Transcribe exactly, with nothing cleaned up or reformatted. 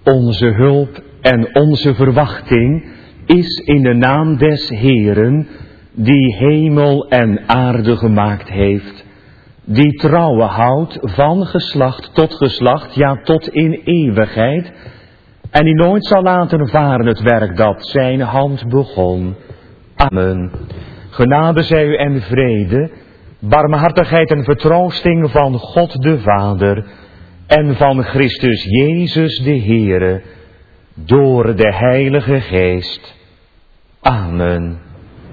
Onze hulp en onze verwachting is in de naam des Heeren, die hemel en aarde gemaakt heeft, die trouwe houdt van geslacht tot geslacht, ja tot in eeuwigheid, en die nooit zal laten varen het werk dat zijn hand begon. Amen. Genade zij u en vrede, barmhartigheid en vertroosting van God de Vader en van Christus Jezus de Heere, door de Heilige Geest. Amen.